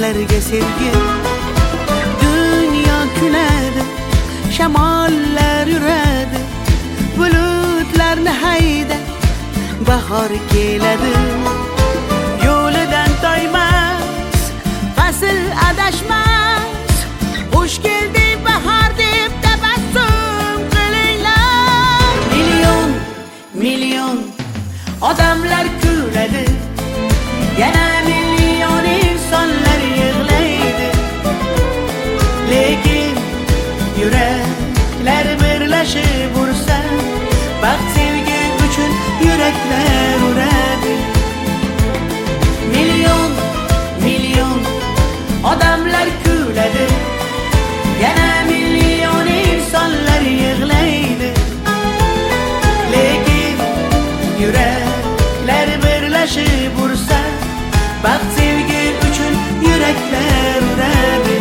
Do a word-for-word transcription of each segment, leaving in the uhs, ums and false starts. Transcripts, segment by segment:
ko'zlarga sevgi. Dunyo kuladi, shamollar yuradi, bulutlarni hayda, bahor keladi. Yo'lidan toymas, fasl adashmas, xush keldi bahor deb tabassum qilinglar. Million million odamlar kuladi, yana million insonlar yig'laydi, lekin yuraklar birlashib ursa, baxt sevgi uchun yuraklar uradi. Million million odamlar kuladi, yana million insonlar yig'laydi, lekin yuraklar birlashib ursa, baxt sevgi uchun yuraklar uradi.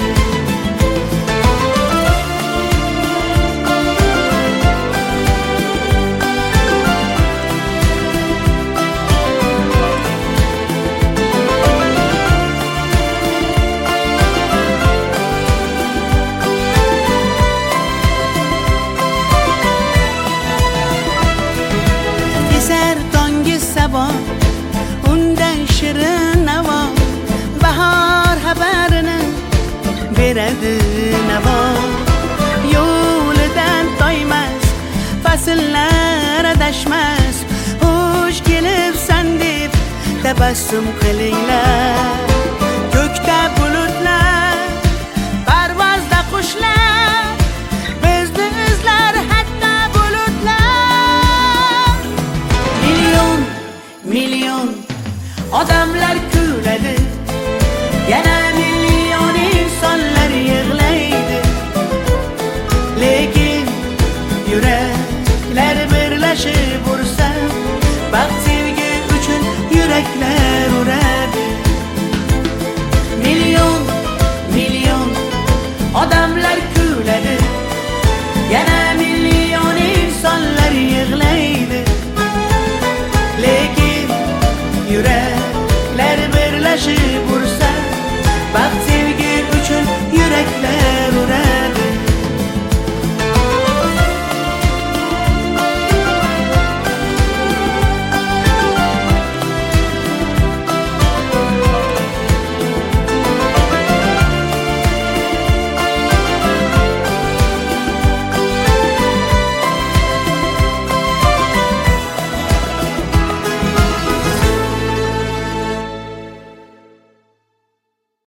Keser tongi sabo, undan shirin navo, bahor xabarini beradi navo. Yo'lidan toymas, fasllar adashmas, xush kelibsan deb tabassum qilinglar.